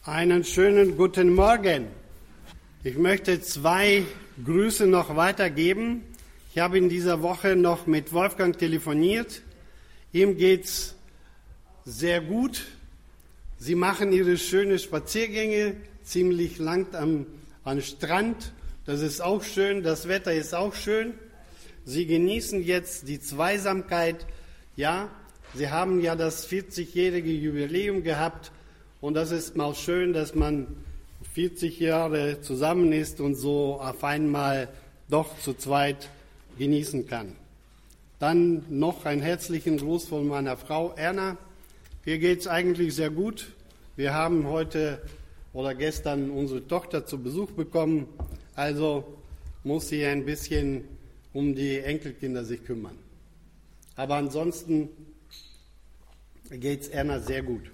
Einen schönen guten Morgen. Ich möchte 2 Grüße noch weitergeben. Ich habe in dieser Woche noch mit Wolfgang telefoniert. Ihm geht's sehr gut. Sie machen ihre schönen Spaziergänge ziemlich lang am Strand. Das ist auch schön. Das Wetter ist auch schön. Sie genießen jetzt die Zweisamkeit. Ja, Sie haben ja das 40-jährige Jubiläum gehabt. Und das ist mal schön, dass man 40 Jahre zusammen ist und so auf einmal doch zu zweit genießen kann. Dann noch einen herzlichen Gruß von meiner Frau Erna. Ihr geht's eigentlich sehr gut. Wir haben heute oder gestern unsere Tochter zu Besuch bekommen. Also muss sie ein bisschen um die Enkelkinder sich kümmern. Aber ansonsten geht's Erna sehr gut.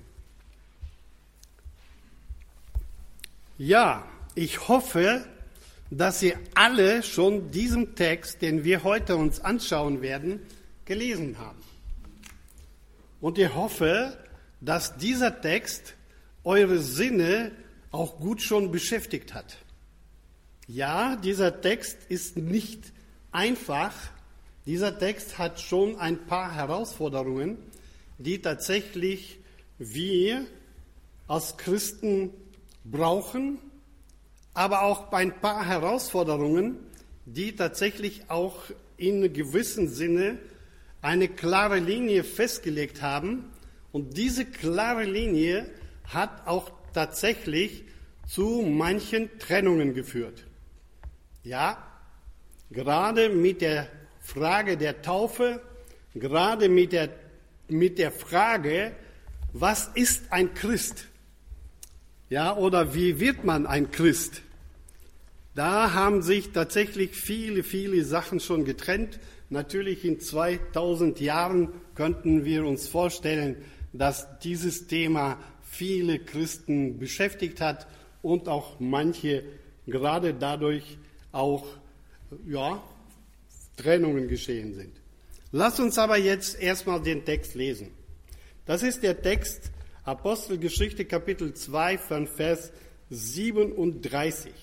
Ja, ich hoffe, dass Sie alle schon diesen Text, den wir heute uns anschauen werden, gelesen haben. Und ich hoffe, dass dieser Text eure Sinne auch gut schon beschäftigt hat. Ja, dieser Text ist nicht einfach. Dieser Text hat schon ein paar Herausforderungen, die tatsächlich wir als Christen brauchen, aber auch ein paar Herausforderungen, die tatsächlich auch in gewissem Sinne eine klare Linie festgelegt haben. Und diese klare Linie hat auch tatsächlich zu manchen Trennungen geführt. Ja, gerade mit der Frage der Taufe, gerade mit der Frage, was ist ein Christ? Ja, oder wie wird man ein Christ? Da haben sich tatsächlich viele Sachen schon getrennt. Natürlich in 2000 Jahren könnten wir uns vorstellen, dass dieses Thema viele Christen beschäftigt hat und auch manche gerade dadurch auch Trennungen geschehen sind. Lass uns aber jetzt erstmal den Text lesen. Das ist der Text Apostelgeschichte Kapitel 2 von Vers 37.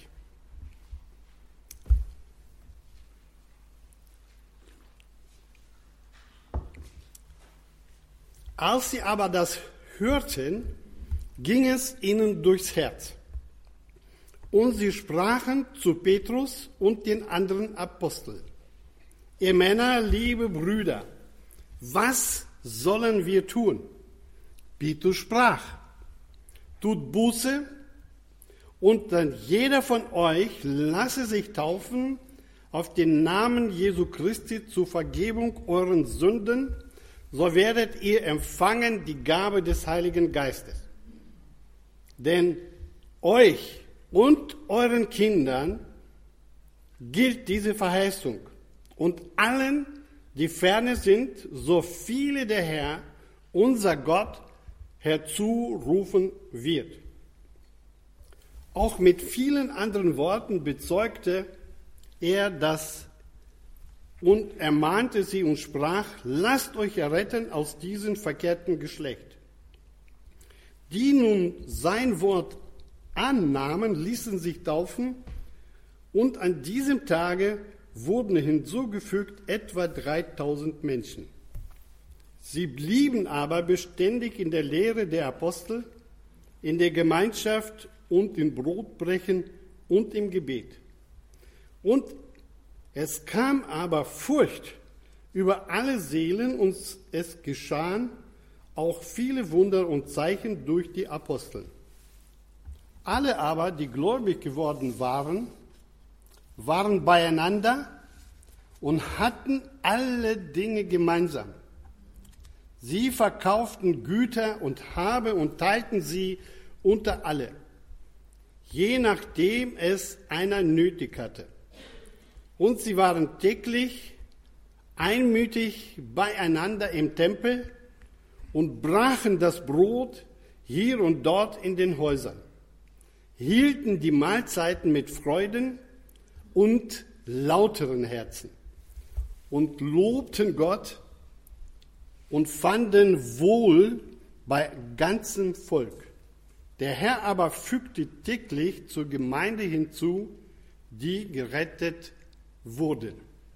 Als sie aber das hörten, ging es ihnen durchs Herz. Und sie sprachen zu Petrus und den anderen Aposteln: Ihr Männer, liebe Brüder, was sollen wir tun? Petrus sprach: Tut Buße, und dann jeder von euch lasse sich taufen auf den Namen Jesu Christi zur Vergebung euren Sünden, so werdet ihr empfangen die Gabe des Heiligen Geistes. Denn euch und euren Kindern gilt diese Verheißung und allen, die ferne sind, so viele der Herr, unser Gott, herzurufen wird. Auch mit vielen anderen Worten bezeugte er das und ermahnte sie und sprach: Lasst euch erretten aus diesem verkehrten Geschlecht. Die nun sein Wort annahmen, ließen sich taufen, und an diesem Tage wurden hinzugefügt etwa 3000 Menschen. Sie blieben aber beständig in der Lehre der Apostel, in der Gemeinschaft und im Brotbrechen und im Gebet. Und es kam aber Furcht über alle Seelen, und es geschahen auch viele Wunder und Zeichen durch die Apostel. Alle aber, die gläubig geworden waren, waren beieinander und hatten alle Dinge gemeinsam. Sie verkauften Güter und Habe und teilten sie unter alle, je nachdem es einer nötig hatte. Und sie waren täglich einmütig beieinander im Tempel und brachen das Brot hier und dort in den Häusern, hielten die Mahlzeiten mit Freuden und lauteren Herzen und lobten Gott und fanden Wohl bei ganzem Volk. Der Herr aber fügte täglich zur Gemeinde hinzu, die gerettet wurden.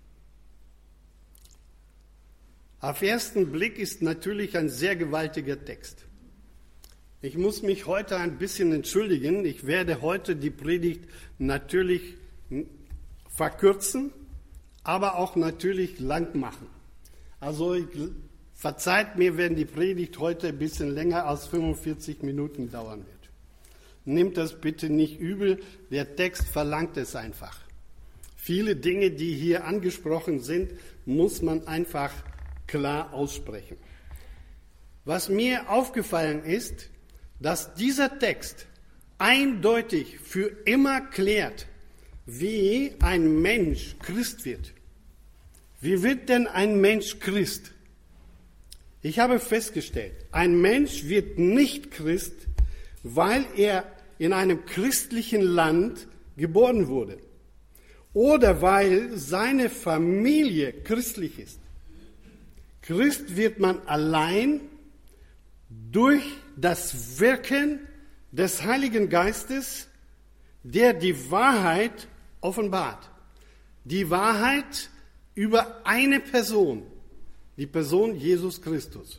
Auf den ersten Blick ist natürlich ein sehr gewaltiger Text. Ich muss mich heute ein bisschen entschuldigen. Ich werde heute die Predigt natürlich verkürzen, aber auch natürlich lang machen. Also verzeiht mir, wenn die Predigt heute ein bisschen länger als 45 Minuten dauern wird. Nehmt das bitte nicht übel, der Text verlangt es einfach. Viele Dinge, die hier angesprochen sind, muss man einfach klar aussprechen. Was mir aufgefallen ist, dass dieser Text eindeutig für immer klärt, wie ein Mensch Christ wird. Wie wird denn ein Mensch Christ? Ich habe festgestellt, ein Mensch wird nicht Christ, weil er in einem christlichen Land geboren wurde oder weil seine Familie christlich ist. Christ wird man allein durch das Wirken des Heiligen Geistes, der die Wahrheit offenbart. Die Wahrheit über eine Person, die Person Jesus Christus.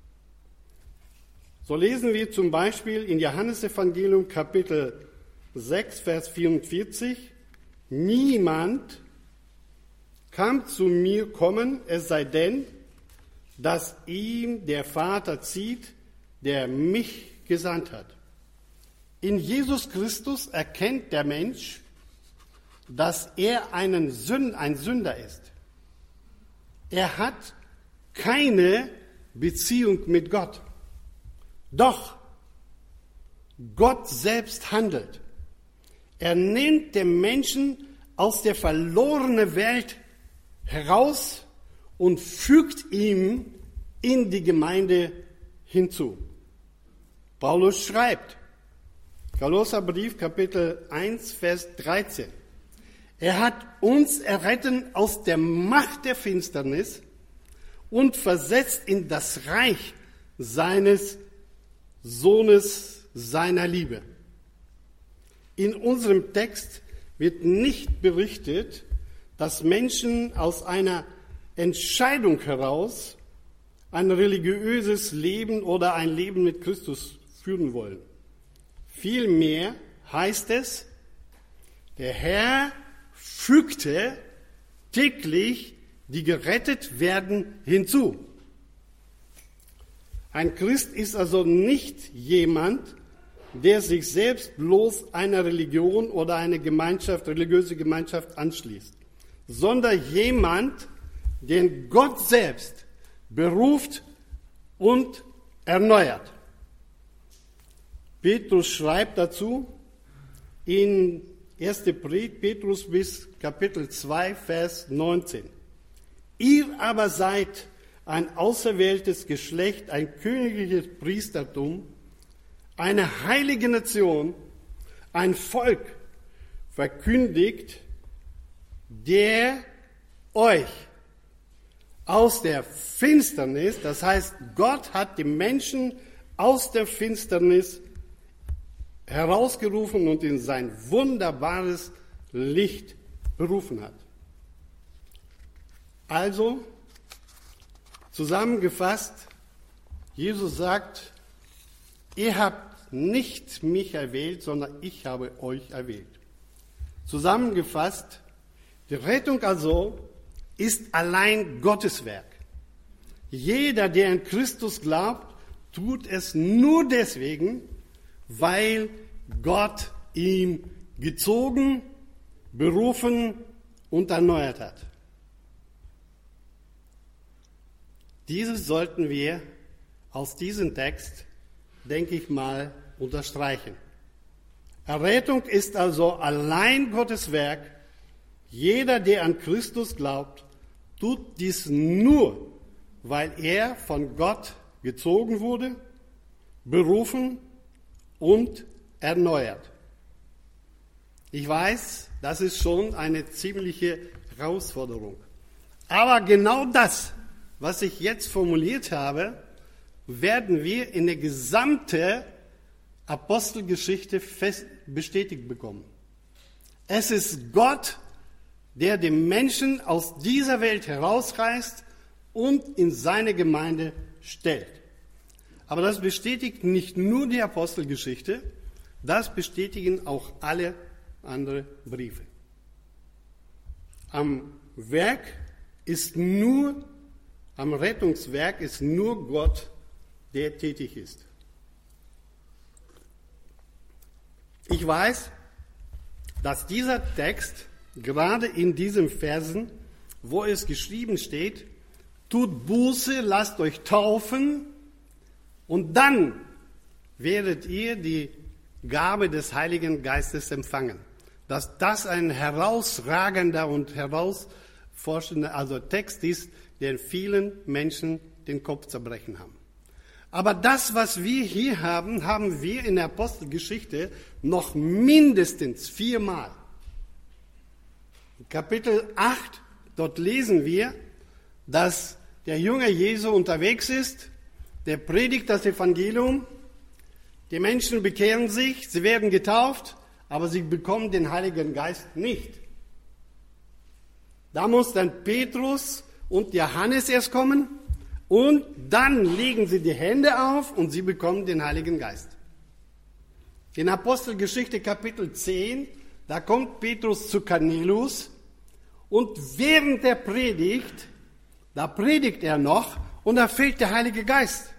So lesen wir zum Beispiel in Johannesevangelium Kapitel 6, Vers 44, niemand kann zu mir kommen, es sei denn, dass ihm der Vater zieht, der mich gesandt hat. In Jesus Christus erkennt der Mensch, dass er ein Sünder ist. Er hat keine Beziehung mit Gott. Doch Gott selbst handelt. Er nimmt den Menschen aus der verlorenen Welt heraus und fügt ihn in die Gemeinde hinzu. Paulus schreibt, Kolosserbrief, Kapitel 1, Vers 13. Er hat uns errettet aus der Macht der Finsternis und versetzt in das Reich seines Sohnes seiner Liebe. In unserem Text wird nicht berichtet, dass Menschen aus einer Entscheidung heraus ein religiöses Leben oder ein Leben mit Christus führen wollen. Vielmehr heißt es, der Herr fügte täglich die gerettet werden hinzu. Ein Christ ist also nicht jemand, der sich selbst bloß einer Religion oder eine Gemeinschaft, religiöse Gemeinschaft anschließt, sondern jemand, den Gott selbst beruft und erneuert. Petrus schreibt dazu in 1. Petrus bis Kapitel 2, Vers 19. Ihr aber seid ein auserwähltes Geschlecht, ein königliches Priestertum, eine heilige Nation, ein Volk verkündigt, der euch aus der Finsternis, das heißt, Gott hat die Menschen aus der Finsternis herausgerufen und in sein wunderbares Licht berufen hat. Also, zusammengefasst, Jesus sagt, ihr habt nicht mich erwählt, sondern ich habe euch erwählt. Zusammengefasst, die Rettung also ist allein Gottes Werk. Jeder, der an Christus glaubt, tut es nur deswegen, weil Gott ihn gezogen, berufen und erneuert hat. Dieses sollten wir aus diesem Text, denke ich mal, unterstreichen. Errettung ist also allein Gottes Werk. Jeder, der an Christus glaubt, tut dies nur, weil er von Gott gezogen wurde, berufen und erneuert. Ich weiß, das ist schon eine ziemliche Herausforderung. Aber genau das, was ich jetzt formuliert habe, werden wir in der gesamten Apostelgeschichte bestätigt bekommen. Es ist Gott, der den Menschen aus dieser Welt herausreißt und in seine Gemeinde stellt. Aber das bestätigt nicht nur die Apostelgeschichte, das bestätigen auch alle anderen Briefe. Am Rettungswerk ist nur Gott, der tätig ist. Ich weiß, dass dieser Text, gerade in diesen Versen, wo es geschrieben steht, tut Buße, lasst euch taufen und dann werdet ihr die Gabe des Heiligen Geistes empfangen. Dass das ein herausragender und herausforschender Text ist, der vielen Menschen den Kopf zerbrechen haben. Aber das, was wir hier haben, haben wir in der Apostelgeschichte noch mindestens 4-mal. In Kapitel 8, dort lesen wir, dass der Jünger Jesu unterwegs ist, der predigt das Evangelium, die Menschen bekehren sich, sie werden getauft, aber sie bekommen den Heiligen Geist nicht. Da muss dann Petrus und Johannes erst kommen und dann legen sie die Hände auf und sie bekommen den Heiligen Geist. In Apostelgeschichte Kapitel 10, da kommt Petrus zu Cornelius und während der Predigt, da predigt er noch und da fehlt der Heilige Geist.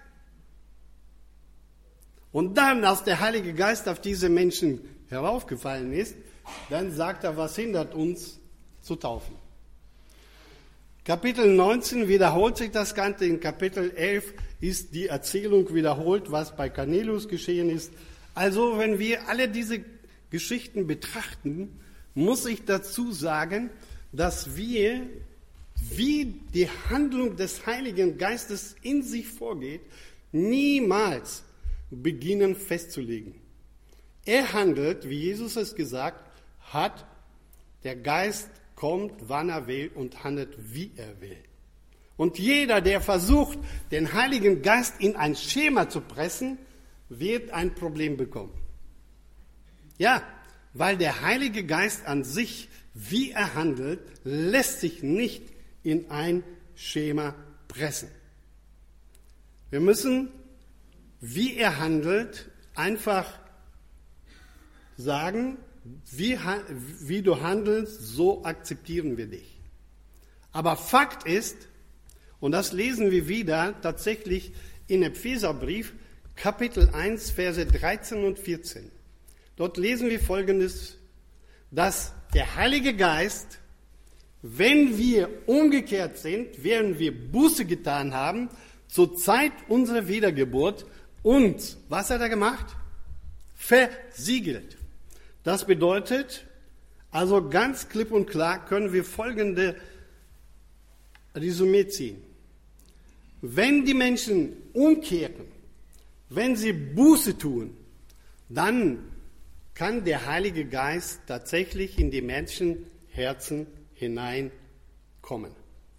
Und dann, als der Heilige Geist auf diese Menschen heraufgefallen ist, dann sagt er, was hindert uns zu taufen? Kapitel 19 wiederholt sich das Ganze, in Kapitel 11 ist die Erzählung wiederholt, was bei Cornelius geschehen ist. Also wenn wir alle diese Geschichten betrachten, muss ich dazu sagen, dass wir, wie die Handlung des Heiligen Geistes in sich vorgeht, niemals beginnen festzulegen. Er handelt, wie Jesus es gesagt hat, der Geist kommt, wann er will und handelt, wie er will. Und jeder, der versucht, den Heiligen Geist in ein Schema zu pressen, wird ein Problem bekommen. Ja, weil der Heilige Geist an sich, wie er handelt, lässt sich nicht in ein Schema pressen. Wir müssen, wie er handelt, einfach sagen, wie du handelst, so akzeptieren wir dich. Aber Fakt ist, und das lesen wir wieder tatsächlich in Epheserbrief, Kapitel 1, Verse 13 und 14. Dort lesen wir Folgendes, dass der Heilige Geist, wenn wir umgekehrt sind, während wir Buße getan haben, zur Zeit unserer Wiedergeburt uns, was hat er gemacht? Versiegelt. Das bedeutet, also ganz klipp und klar können wir folgende Resümee ziehen. Wenn die Menschen umkehren, wenn sie Buße tun, dann kann der Heilige Geist tatsächlich in die Menschenherzen hineinkommen.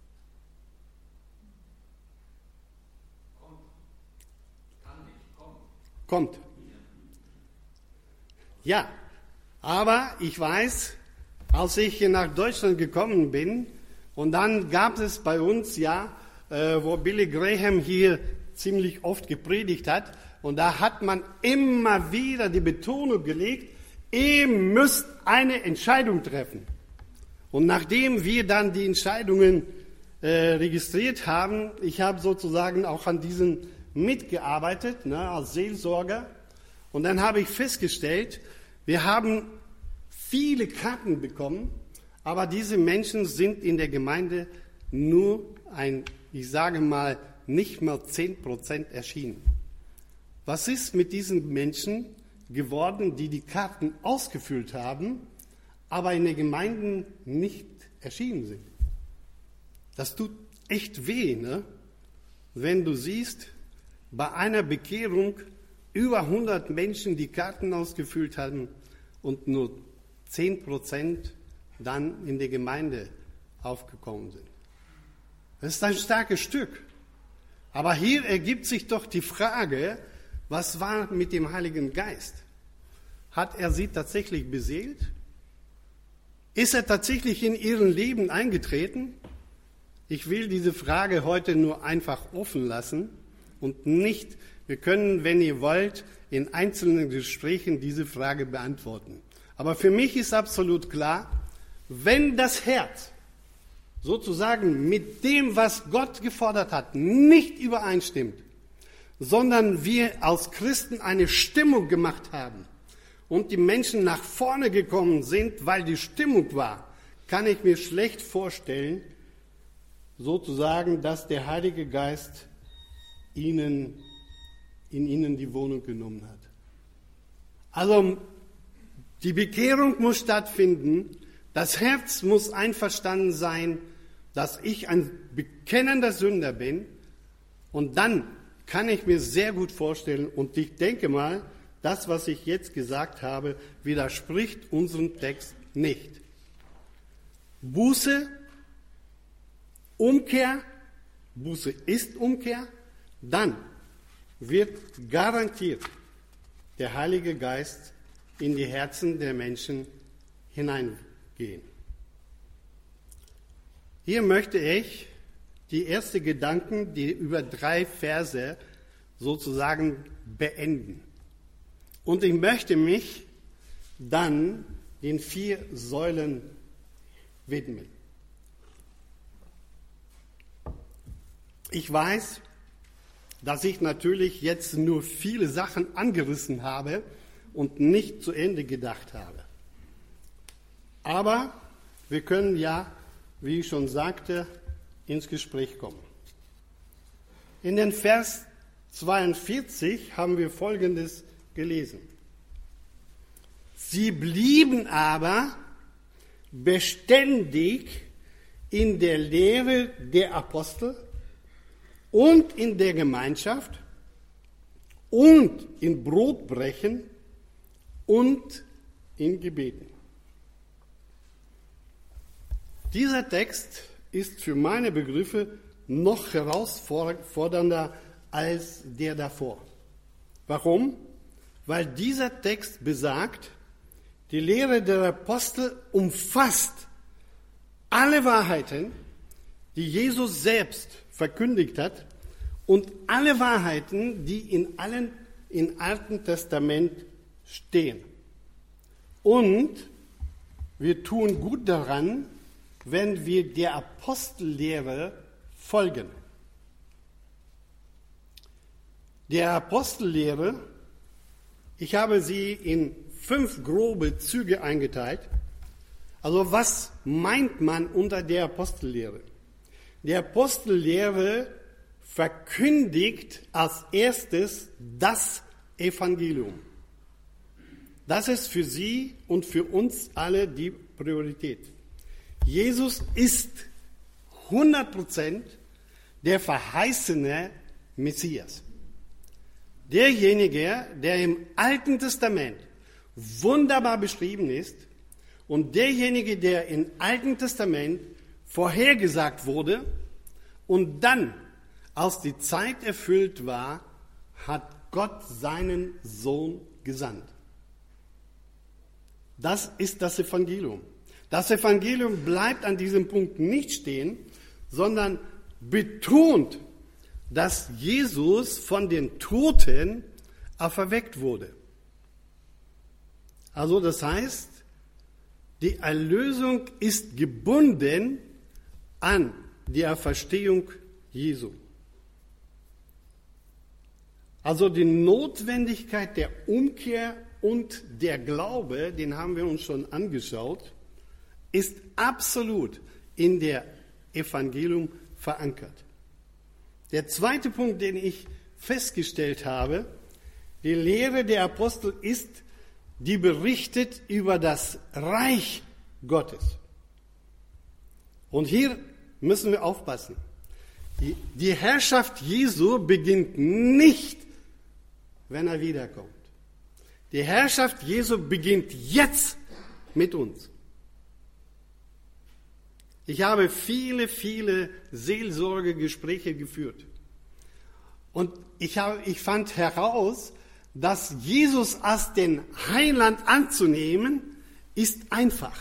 Kommt. Ja, aber ich weiß, als ich nach Deutschland gekommen bin, und dann gab es bei uns, wo Billy Graham hier ziemlich oft gepredigt hat, und da hat man immer wieder die Betonung gelegt, ihr müsst eine Entscheidung treffen. Und nachdem wir dann die Entscheidungen registriert haben, ich habe sozusagen auch an diesen mitgearbeitet, als Seelsorger, und dann habe ich festgestellt, wir haben viele Karten bekommen, aber diese Menschen sind in der Gemeinde nur nicht mal 10% erschienen. Was ist mit diesen Menschen geworden, die die Karten ausgefüllt haben, aber in den Gemeinden nicht erschienen sind? Das tut echt weh, ne? Wenn du siehst, bei einer Bekehrung über 100 Menschen die Karten ausgefüllt haben und nur 10% dann in der Gemeinde aufgekommen sind. Das ist ein starkes Stück. Aber hier ergibt sich doch die Frage, was war mit dem Heiligen Geist? Hat er sie tatsächlich beseelt? Ist er tatsächlich in ihrem Leben eingetreten? Ich will diese Frage heute nur einfach offen lassen und nicht, wir können, wenn ihr wollt, in einzelnen Gesprächen diese Frage beantworten. Aber für mich ist absolut klar, wenn das Herz sozusagen mit dem, was Gott gefordert hat, nicht übereinstimmt, sondern wir als Christen eine Stimmung gemacht haben und die Menschen nach vorne gekommen sind, weil die Stimmung war, kann ich mir schlecht vorstellen, sozusagen, dass der Heilige Geist in ihnen die Wohnung genommen hat. Also die Bekehrung muss stattfinden, das Herz muss einverstanden sein, dass ich ein bekennender Sünder bin, und dann kann ich mir sehr gut vorstellen, und ich denke mal, das, was ich jetzt gesagt habe, widerspricht unserem Text nicht. Buße, Umkehr, Buße ist Umkehr, dann wird garantiert der Heilige Geist in die Herzen der Menschen hineingehen. Hier möchte ich die ersten Gedanken, die über 3 Verse sozusagen beenden. Und ich möchte mich dann den 4 Säulen widmen. Ich weiß, dass ich natürlich jetzt nur viele Sachen angerissen habe und nicht zu Ende gedacht habe. Aber wir können ja, wie ich schon sagte, ins Gespräch kommen. In den Vers 42 haben wir Folgendes gelesen. Sie blieben aber beständig in der Lehre der Apostel und in der Gemeinschaft und in Brotbrechen und in Gebeten. Dieser Text ist für meine Begriffe noch herausfordernder als der davor. Warum? Weil dieser Text besagt, die Lehre der Apostel umfasst alle Wahrheiten, die Jesus selbst verkündigt hat, und alle Wahrheiten, die im Alten Testament stehen. Und wir tun gut daran, wenn wir der Apostellehre folgen. Der Apostellehre, ich habe sie in 5 grobe Züge eingeteilt. Also was meint man unter der Apostellehre? Die Apostellehre verkündigt als erstes das Evangelium. Das ist für sie und für uns alle die Priorität. Jesus ist 100% der verheißene Messias. Derjenige, der im Alten Testament wunderbar beschrieben ist, und derjenige, der im Alten Testament vorhergesagt wurde und dann, als die Zeit erfüllt war, hat Gott seinen Sohn gesandt. Das ist das Evangelium. Das Evangelium bleibt an diesem Punkt nicht stehen, sondern betont, dass Jesus von den Toten auferweckt wurde. Also das heißt, die Erlösung ist gebunden an die Auferstehung Jesu. Also die Notwendigkeit der Umkehr und der Glaube, den haben wir uns schon angeschaut, ist absolut in der Evangelium verankert. Der zweite Punkt, den ich festgestellt habe, die Lehre der Apostel ist, die berichtet über das Reich Gottes. Und hier müssen wir aufpassen. Die Herrschaft Jesu beginnt nicht, wenn er wiederkommt. Die Herrschaft Jesu beginnt jetzt mit uns. Ich habe viele Seelsorgegespräche geführt. Und ich fand heraus, dass Jesus als den Heiland anzunehmen, ist einfach.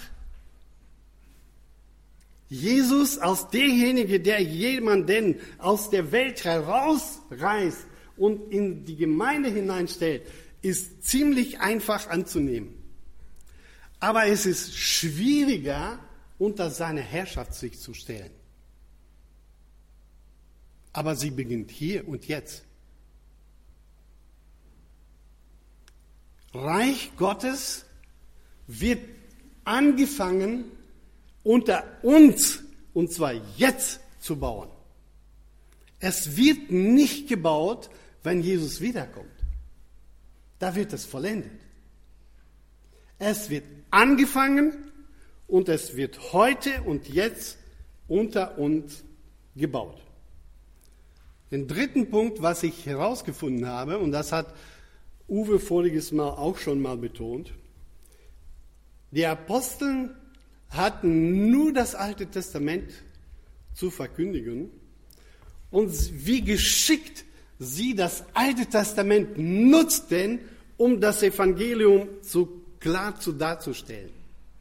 Jesus als derjenige, der jemanden aus der Welt herausreißt und in die Gemeinde hineinstellt, ist ziemlich einfach anzunehmen. Aber es ist schwieriger, unter seine Herrschaft sich zu stellen. Aber sie beginnt hier und jetzt. Reich Gottes wird angefangen unter uns, und zwar jetzt, zu bauen. Es wird nicht gebaut, wenn Jesus wiederkommt. Da wird es vollendet. Es wird angefangen und es wird heute und jetzt unter uns gebaut. Den dritten Punkt, was ich herausgefunden habe, und das hat Uwe voriges Mal auch schon mal betont, die Apostel hatten nur das Alte Testament zu verkündigen und wie geschickt sie das Alte Testament nutzten, um das Evangelium klar darzustellen.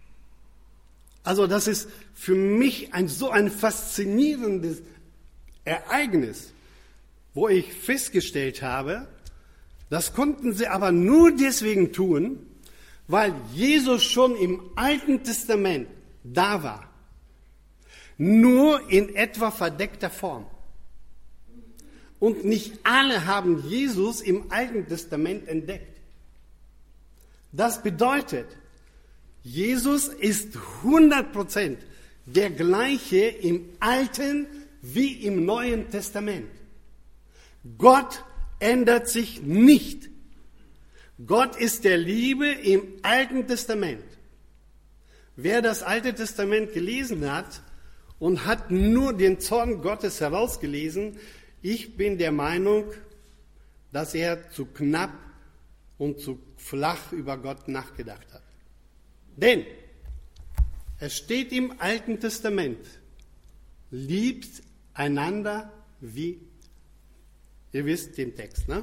Also das ist für mich so ein faszinierendes Ereignis, wo ich festgestellt habe, das konnten sie aber nur deswegen tun, weil Jesus schon im Alten Testament da war. Nur in etwa verdeckter Form. Und nicht alle haben Jesus im Alten Testament entdeckt. Das bedeutet, Jesus ist 100% der gleiche im Alten wie im Neuen Testament. Gott ändert sich nicht. Gott ist der Liebe im Alten Testament. Wer das Alte Testament gelesen hat und hat nur den Zorn Gottes herausgelesen, ich bin der Meinung, dass er zu knapp und zu flach über Gott nachgedacht hat. Denn es steht im Alten Testament, liebt einander wie, ihr wisst den Text, ne?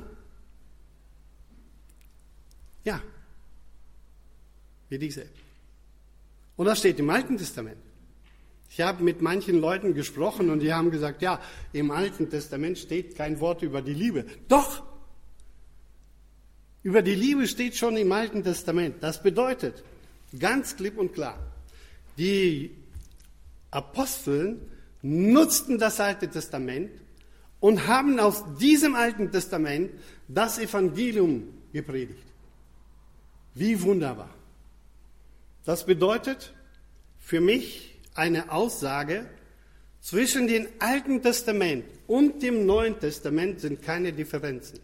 Ja, wie dich selbst. Und das steht im Alten Testament. Ich habe mit manchen Leuten gesprochen und die haben gesagt, ja, im Alten Testament steht kein Wort über die Liebe. Doch, über die Liebe steht schon im Alten Testament. Das bedeutet, ganz klipp und klar, die Apostel nutzten das Alte Testament und haben aus diesem Alten Testament das Evangelium gepredigt. Wie wunderbar. Das bedeutet für mich eine Aussage, zwischen dem Alten Testament und dem Neuen Testament sind keine Differenzen.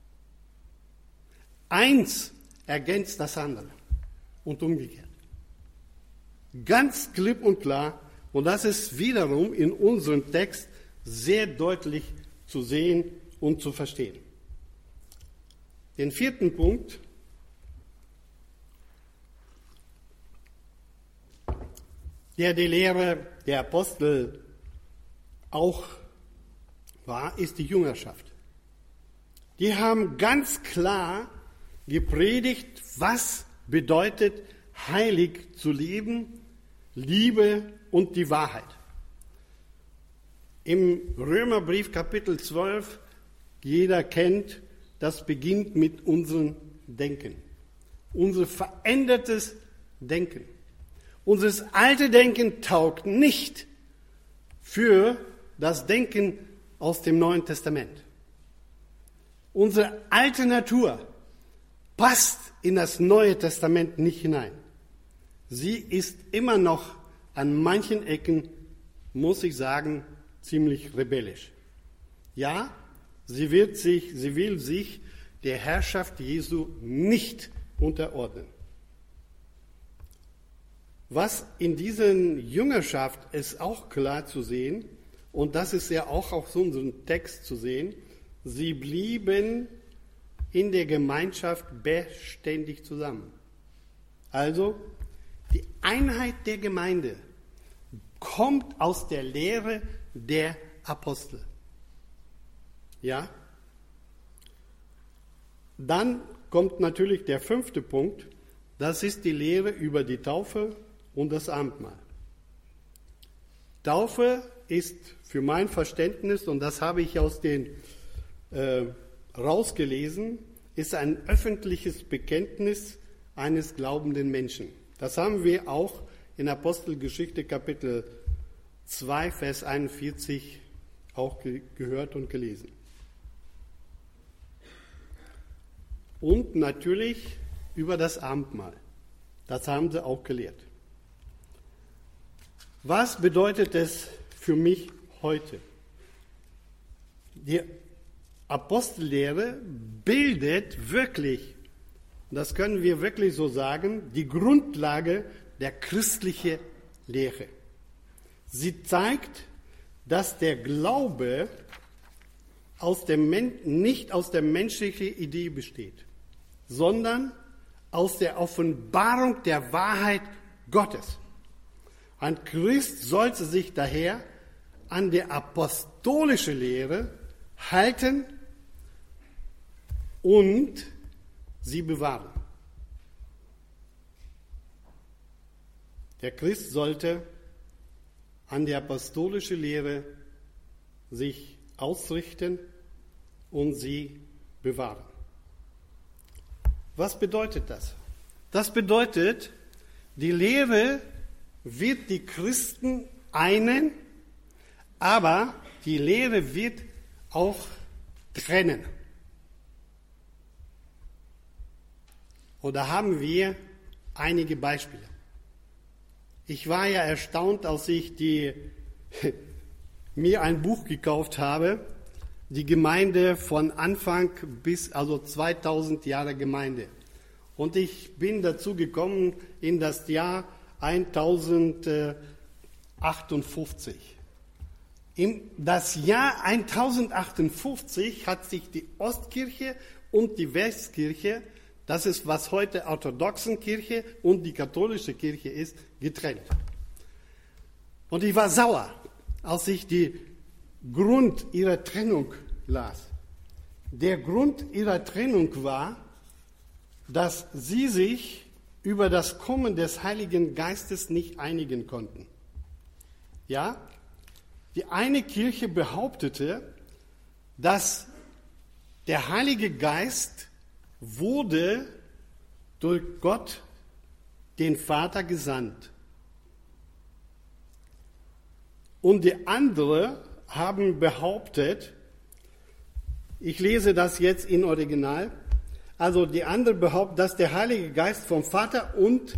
Eins ergänzt das andere und umgekehrt. Ganz klipp und klar, und das ist wiederum in unserem Text sehr deutlich zu sehen und zu verstehen. Den vierten Punkt, der die Lehre der Apostel auch war, ist die Jüngerschaft. Die haben ganz klar gepredigt, was bedeutet, heilig zu leben, Liebe und die Wahrheit. Im Römerbrief Kapitel 12, jeder kennt, das beginnt mit unserem Denken. Unser verändertes Denken. Unser alte Denken taugt nicht für das Denken aus dem Neuen Testament. Unsere alte Natur passt in das Neue Testament nicht hinein. Sie ist immer noch an manchen Ecken, muss ich sagen, ziemlich rebellisch. Ja, sie will sich der Herrschaft Jesu nicht unterordnen. Was in dieser Jüngerschaft ist auch klar zu sehen, und das ist ja auch aus unserem Text zu sehen, sie blieben in der Gemeinschaft beständig zusammen. Also, die Einheit der Gemeinde kommt aus der Lehre der Apostel. Ja? Dann kommt natürlich der 5. Punkt, das ist die Lehre über die Taufe und das Abendmahl. Taufe ist für mein Verständnis, und das habe ich aus den rausgelesen, ist ein öffentliches Bekenntnis eines glaubenden Menschen. Das haben wir auch in Apostelgeschichte Kapitel 2, Vers 41 auch gehört und gelesen. Und natürlich über das Abendmahl. Das haben sie auch gelehrt. Was bedeutet es für mich heute? Die Apostellehre bildet wirklich, das können wir wirklich so sagen, die Grundlage der christlichen Lehre. Sie zeigt, dass der Glaube nicht aus der menschlichen Idee besteht, sondern aus der Offenbarung der Wahrheit Gottes. Ein Christ sollte sich daher an der apostolischen Lehre halten und sie bewahren. Der Christ sollte an der apostolischen Lehre sich ausrichten und sie bewahren. Was bedeutet das? Das bedeutet, die Lehre wird die Christen einen, aber die Lehre wird auch trennen. Und da haben wir einige Beispiele. Ich war ja erstaunt, als ich mir ein Buch gekauft habe, die Gemeinde von Anfang bis, also 2000 Jahre Gemeinde. Und ich bin dazu gekommen in das Jahr 1058. In das Jahr 1058 hat sich die Ostkirche und die Westkirche, das ist, was heute orthodoxen Kirche und die katholische Kirche ist, getrennt. Und ich war sauer, als ich die Grund ihrer Trennung las. Der Grund ihrer Trennung war, dass sie sich über das Kommen des Heiligen Geistes nicht einigen konnten. Ja, die eine Kirche behauptete, dass der Heilige Geist wurde durch Gott, den Vater, gesandt. Und die andere haben behauptet, ich lese das jetzt in Original, also die andere behauptet, dass der Heilige Geist vom Vater und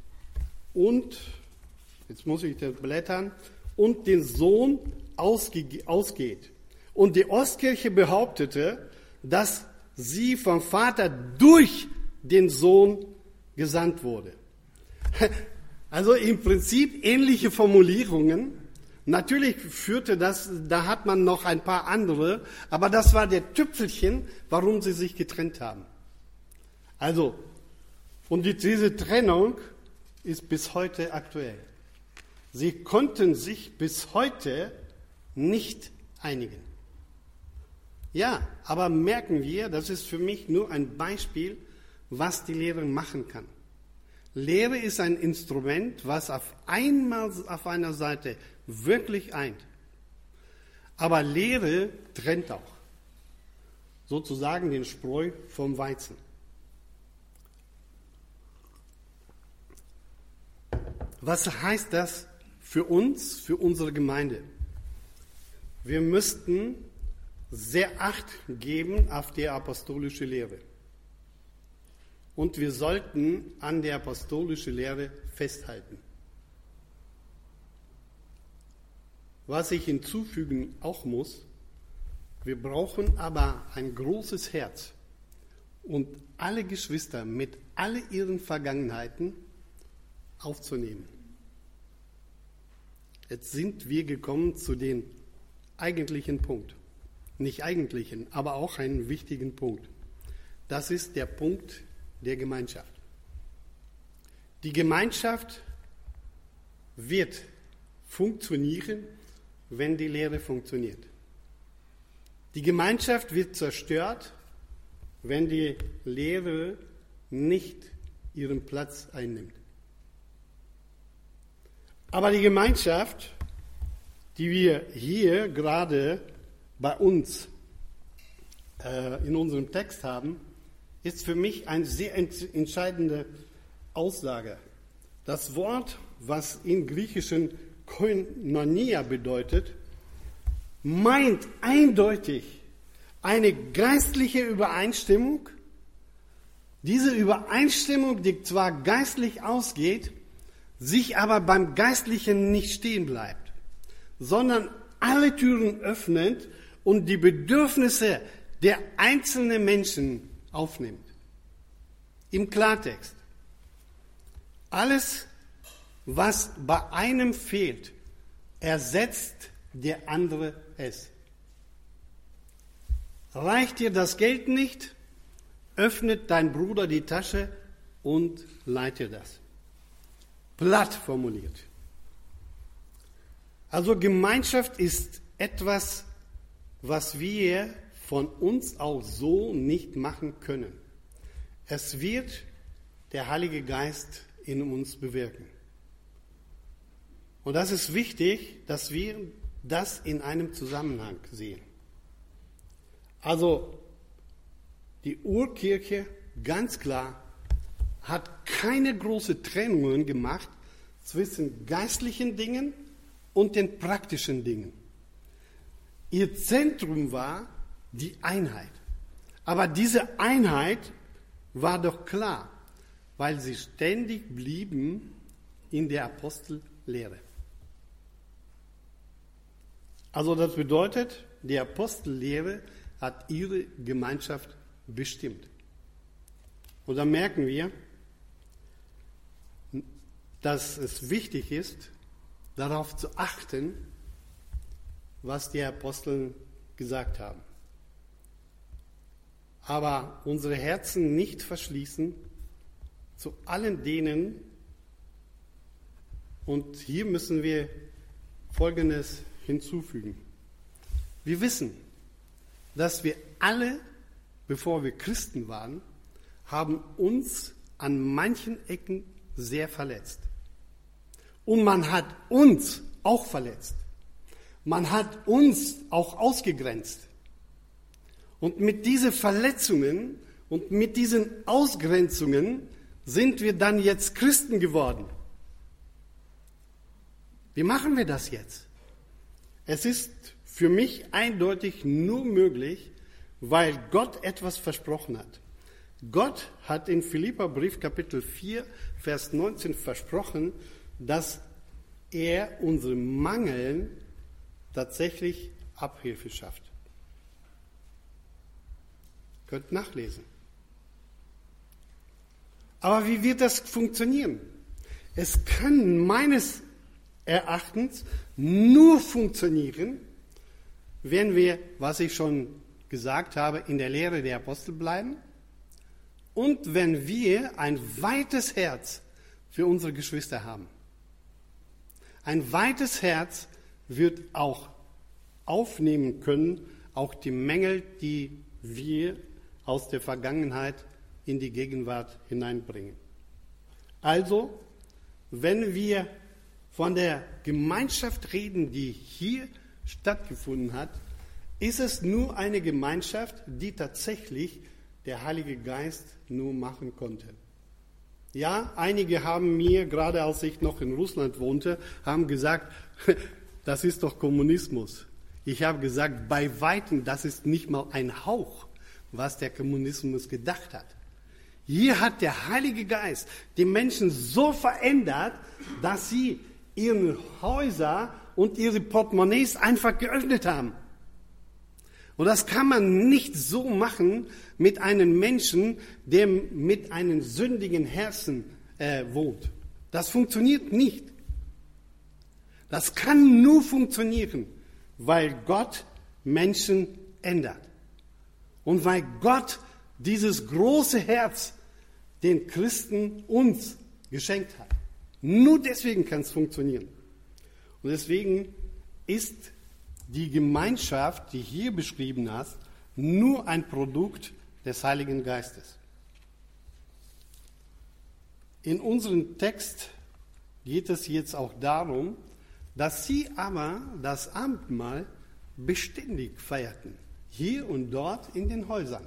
jetzt muss ich das blättern, und den Sohn ausgeht. Und die Ostkirche behauptete, dass sie vom Vater durch den Sohn gesandt wurde. Also im Prinzip ähnliche Formulierungen. Natürlich führte das, da hat man noch ein paar andere, aber das war der Tüpfelchen, warum sie sich getrennt haben. Also, und diese Trennung ist bis heute aktuell. Sie konnten sich bis heute nicht einigen. Ja, aber merken wir, das ist für mich nur ein Beispiel, was die Lehre machen kann. Lehre ist ein Instrument, was auf einer Seite wirklich eint. Aber Lehre trennt auch. Sozusagen den Spreu vom Weizen. Was heißt das für uns, für unsere Gemeinde? Wir müssten sehr Acht geben auf die apostolische Lehre. Und wir sollten an der apostolischen Lehre festhalten. Was ich hinzufügen auch muss, wir brauchen aber ein großes Herz und alle Geschwister mit all ihren Vergangenheiten aufzunehmen. Jetzt sind wir gekommen zu dem eigentlichen Punkt. Nicht eigentlichen, aber auch einen wichtigen Punkt. Das ist der Punkt der Gemeinschaft. Die Gemeinschaft wird funktionieren, wenn die Lehre funktioniert. Die Gemeinschaft wird zerstört, wenn die Lehre nicht ihren Platz einnimmt. Aber die Gemeinschaft, die wir hier gerade bei uns in unserem Text haben, ist für mich eine sehr entscheidende Aussage. Das Wort, was im Griechischen Koinonia bedeutet, meint eindeutig eine geistliche Übereinstimmung. Diese Übereinstimmung, die zwar geistlich ausgeht, sich aber beim Geistlichen nicht stehen bleibt, sondern alle Türen öffnet und die Bedürfnisse der einzelnen Menschen aufnimmt. Im Klartext: Alles, was bei einem fehlt, ersetzt der andere es. Reicht dir das Geld nicht, öffnet dein Bruder die Tasche und leiht dir das. Platt formuliert. Also Gemeinschaft ist etwas, was wir von uns aus so nicht machen können. Es wird der Heilige Geist in uns bewirken. Und das ist wichtig, dass wir das in einem Zusammenhang sehen. Also die Urkirche, ganz klar, hat keine großen Trennungen gemacht zwischen geistlichen Dingen und den praktischen Dingen. Ihr Zentrum war die Einheit. Aber diese Einheit war doch klar, weil sie ständig blieben in der Apostellehre. Also das bedeutet, die Apostellehre hat ihre Gemeinschaft bestimmt. Und da merken wir, dass es wichtig ist, darauf zu achten, was die Apostel gesagt haben. Aber unsere Herzen nicht verschließen zu allen denen. Und hier müssen wir Folgendes hinzufügen. Wir wissen, dass wir alle, bevor wir Christen waren, haben uns an manchen Ecken sehr verletzt. Und man hat uns auch verletzt. Man hat uns auch ausgegrenzt. Und mit diesen Verletzungen und mit diesen Ausgrenzungen sind wir dann jetzt Christen geworden. Wie machen wir das jetzt? Es ist für mich eindeutig nur möglich, weil Gott etwas versprochen hat. Gott hat in Philipperbrief Kapitel 4, Vers 19 versprochen, dass er unseren Mangeln tatsächlich Abhilfe schafft. Könnt nachlesen. Aber wie wird das funktionieren? Es kann meines Erachtens nur funktionieren, wenn wir, was ich schon gesagt habe, in der Lehre der Apostel bleiben und wenn wir ein weites Herz für unsere Geschwister haben. Ein weites Herz wird auch aufnehmen können, auch die Mängel, die wir aus der Vergangenheit in die Gegenwart hineinbringen. Also, wenn wir von der Gemeinschaft reden, die hier stattgefunden hat, ist es nur eine Gemeinschaft, die tatsächlich der Heilige Geist nur machen konnte. Ja, einige haben mir, gerade als ich noch in Russland wohnte, haben gesagt, das ist doch Kommunismus. Ich habe gesagt, bei Weitem, das ist nicht mal ein Hauch, was der Kommunismus gedacht hat. Hier hat der Heilige Geist die Menschen so verändert, dass sie ihre Häuser und ihre Portemonnaies einfach geöffnet haben. Und das kann man nicht so machen mit einem Menschen, der mit einem sündigen Herzen wohnt. Das funktioniert nicht. Das kann nur funktionieren, weil Gott Menschen ändert. Und weil Gott dieses große Herz den Christen uns geschenkt hat. Nur deswegen kann es funktionieren. Und deswegen ist die Gemeinschaft, die hier beschrieben hast, nur ein Produkt des Heiligen Geistes. In unserem Text geht es jetzt auch darum, dass sie aber das Abendmahl beständig feierten, hier und dort in den Häusern.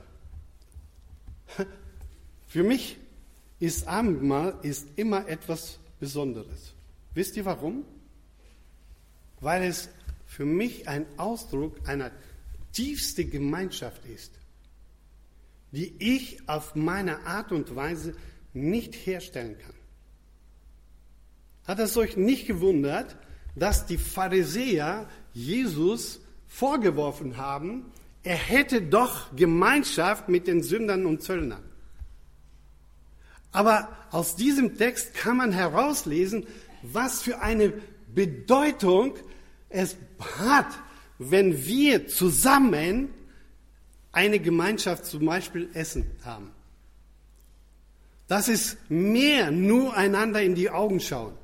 Für mich ist Abendmahl immer etwas Besonderes. Wisst ihr warum? Weil es für mich ein Ausdruck einer tiefsten Gemeinschaft ist, die ich auf meine Art und Weise nicht herstellen kann. Hat es euch nicht gewundert, dass die Pharisäer Jesus vorgeworfen haben, er hätte doch Gemeinschaft mit den Sündern und Zöllnern? Aber aus diesem Text kann man herauslesen, was für eine Bedeutung es hat, wenn wir zusammen eine Gemeinschaft, zum Beispiel Essen haben. Das ist mehr nur einander in die Augen schauen.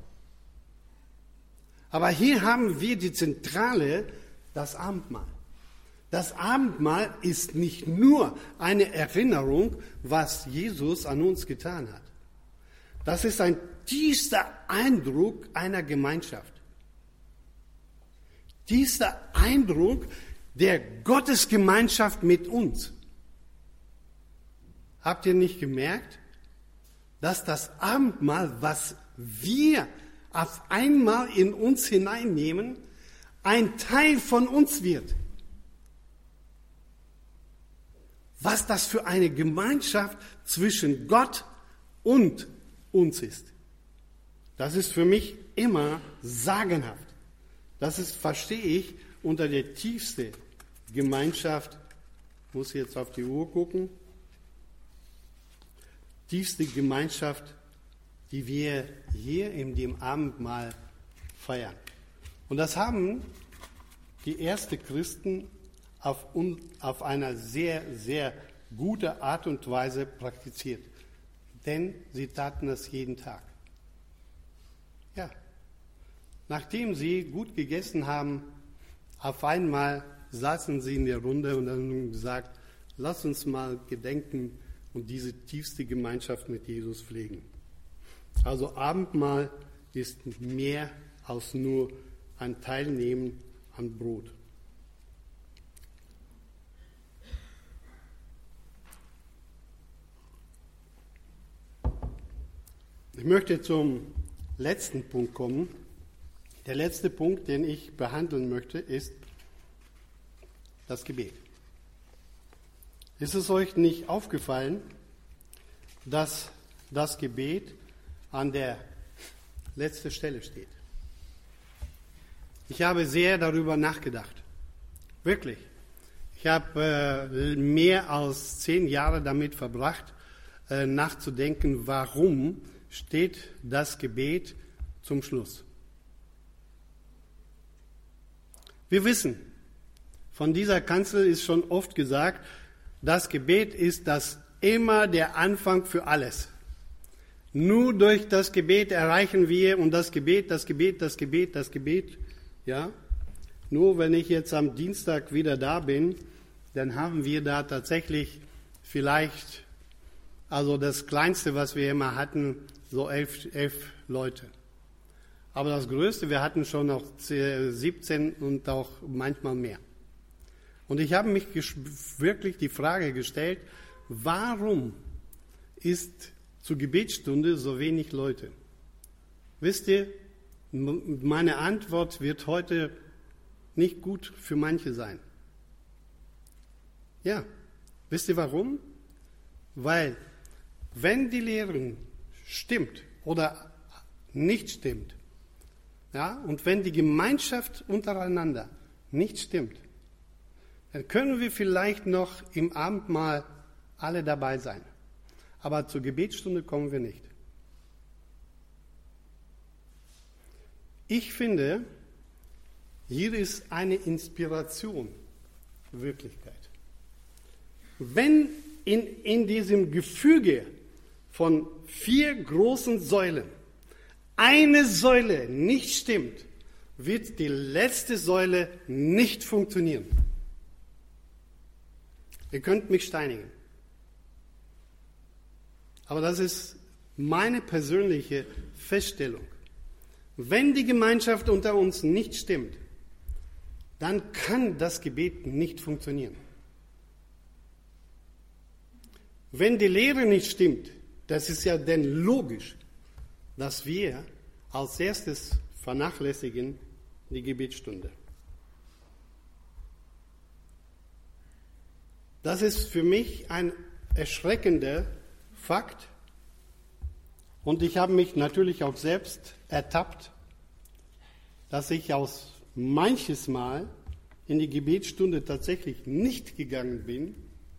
Aber hier haben wir die Zentrale, das Abendmahl. Das Abendmahl ist nicht nur eine Erinnerung, was Jesus an uns getan hat. Das ist ein tiefster Eindruck einer Gemeinschaft. Tiefster Eindruck der Gottesgemeinschaft mit uns. Habt ihr nicht gemerkt, dass das Abendmahl, was wir auf einmal in uns hineinnehmen, ein Teil von uns wird? Was das für eine Gemeinschaft zwischen Gott und uns ist. Das ist für mich immer sagenhaft. Das ist, verstehe ich, unter der tiefsten Gemeinschaft, ich muss jetzt auf die Uhr gucken, tiefste Gemeinschaft, die wir hier in dem Abendmahl feiern. Und das haben die ersten Christen auf einer sehr, sehr gute Art und Weise praktiziert. Denn sie taten das jeden Tag. Ja. Nachdem sie gut gegessen haben, auf einmal saßen sie in der Runde und haben gesagt, lass uns mal gedenken und diese tiefste Gemeinschaft mit Jesus pflegen. Also Abendmahl ist mehr als nur ein Teilnehmen an Brot. Ich möchte zum letzten Punkt kommen. Der letzte Punkt, den ich behandeln möchte, ist das Gebet. Ist es euch nicht aufgefallen, dass das Gebet an der letzten Stelle steht? Ich habe sehr darüber nachgedacht. Wirklich. Ich habe mehr als 10 Jahre damit verbracht, nachzudenken, warum steht das Gebet zum Schluss. Wir wissen, von dieser Kanzel ist schon oft gesagt, das Gebet ist immer der Anfang für alles. Nur durch das Gebet erreichen wir und das Gebet, ja. Nur wenn ich jetzt am Dienstag wieder da bin, dann haben wir da tatsächlich vielleicht, also das Kleinste, was wir immer hatten, so 11 Leute. Aber das Größte, wir hatten schon noch 17 und auch manchmal mehr. Und ich habe mich wirklich die Frage gestellt, warum ist zur Gebetsstunde so wenig Leute? Wisst ihr, meine Antwort wird heute nicht gut für manche sein. Ja, wisst ihr warum? Weil, wenn die Lehre stimmt oder nicht stimmt, ja, und wenn die Gemeinschaft untereinander nicht stimmt, dann können wir vielleicht noch im Abendmahl alle dabei sein. Aber zur Gebetsstunde kommen wir nicht. Ich finde, hier ist eine Inspiration Wirklichkeit. Wenn in diesem Gefüge von 4 großen Säulen eine Säule nicht stimmt, wird die letzte Säule nicht funktionieren. Ihr könnt mich steinigen. Aber das ist meine persönliche Feststellung. Wenn die Gemeinschaft unter uns nicht stimmt, dann kann das Gebet nicht funktionieren. Wenn die Lehre nicht stimmt, das ist ja dann logisch, dass wir als erstes vernachlässigen die Gebetsstunde. Das ist für mich ein erschreckender Fakt. Und ich habe mich natürlich auch selbst ertappt, dass ich aus manches Mal in die Gebetsstunde tatsächlich nicht gegangen bin,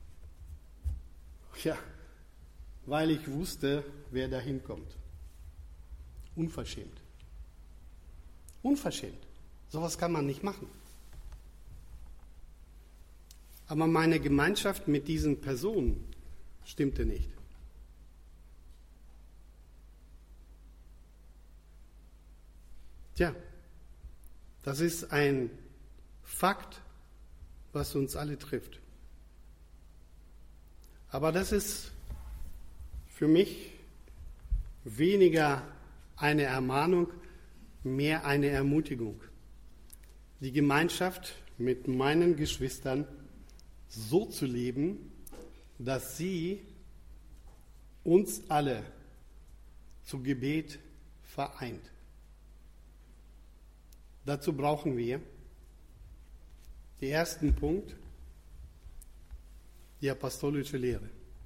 ja, weil ich wusste, wer da hinkommt. Unverschämt. Unverschämt. Sowas kann man nicht machen. Aber meine Gemeinschaft mit diesen Personen stimmte nicht. Tja, das ist ein Fakt, was uns alle trifft. Aber das ist für mich weniger eine Ermahnung, mehr eine Ermutigung. Die Gemeinschaft mit meinen Geschwistern so zu leben, dass sie uns alle zu Gebet vereint. Dazu brauchen wir den ersten Punkt, die apostolische Lehre.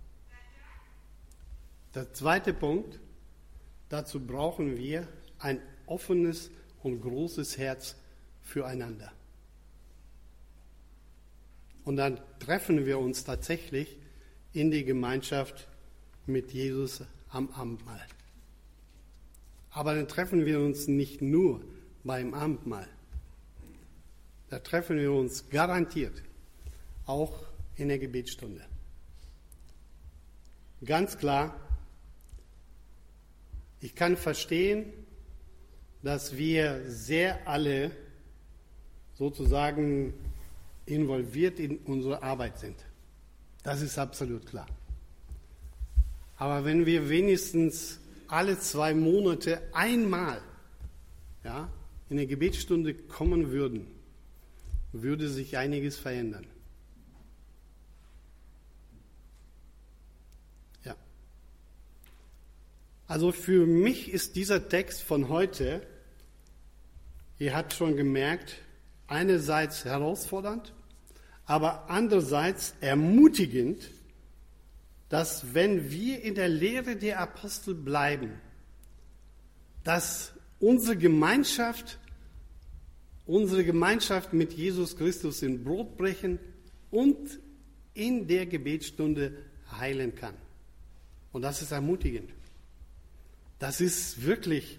Der zweite Punkt, dazu brauchen wir ein offenes und großes Herz füreinander. Und dann treffen wir uns tatsächlich in die Gemeinschaft mit Jesus am Abendmahl. Aber dann treffen wir uns nicht nur beim Abendmahl. Da treffen wir uns garantiert auch in der Gebetsstunde. Ganz klar, ich kann verstehen, dass wir sehr alle sozusagen involviert in unsere Arbeit sind. Das ist absolut klar. Aber wenn wir wenigstens alle 2 Monate einmal in eine Gebetsstunde kommen würden, würde sich einiges verändern. Ja. Also für mich ist dieser Text von heute, ihr habt schon gemerkt, einerseits herausfordernd, aber andererseits ermutigend, dass wenn wir in der Lehre der Apostel bleiben, dass unsere Gemeinschaft mit Jesus Christus in Brot brechen und in der Gebetsstunde heilen kann. Und das ist ermutigend. Das ist wirklich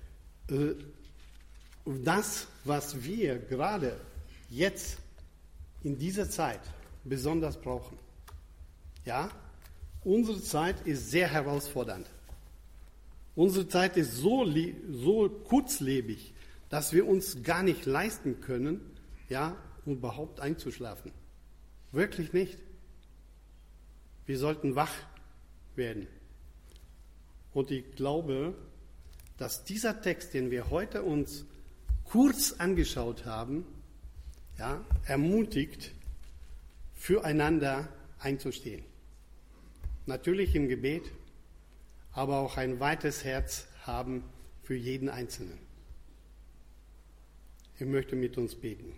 das, was wir gerade jetzt in dieser Zeit besonders brauchen. Ja, unsere Zeit ist sehr herausfordernd. Unsere Zeit ist so kurzlebig, dass wir uns gar nicht leisten können, überhaupt einzuschlafen. Wirklich nicht. Wir sollten wach werden. Und ich glaube, dass dieser Text, den wir heute uns kurz angeschaut haben, ermutigt, füreinander einzustehen. Natürlich im Gebet, aber auch ein weites Herz haben für jeden Einzelnen. Ich möchte mit uns beten.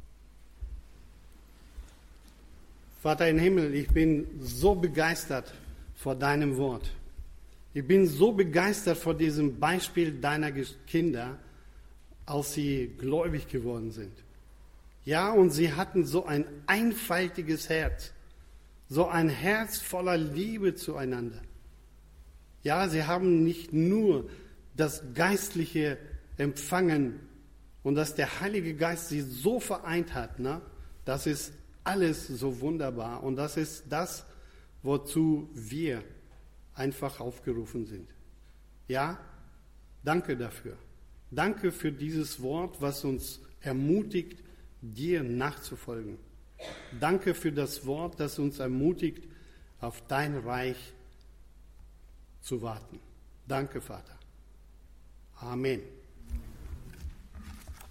Vater im Himmel, ich bin so begeistert vor deinem Wort. Ich bin so begeistert vor diesem Beispiel deiner Kinder, als sie gläubig geworden sind. Ja, und sie hatten so ein einfältiges Herz, so ein Herz voller Liebe zueinander. Ja, sie haben nicht nur das Geistliche empfangen und dass der Heilige Geist sie so vereint hat, das ist alles so wunderbar und das ist das, wozu wir einfach aufgerufen sind. Ja, danke dafür. Danke für dieses Wort, was uns ermutigt, dir nachzufolgen. Danke für das Wort, das uns ermutigt, auf dein Reich zu warten. Danke, Vater. Amen.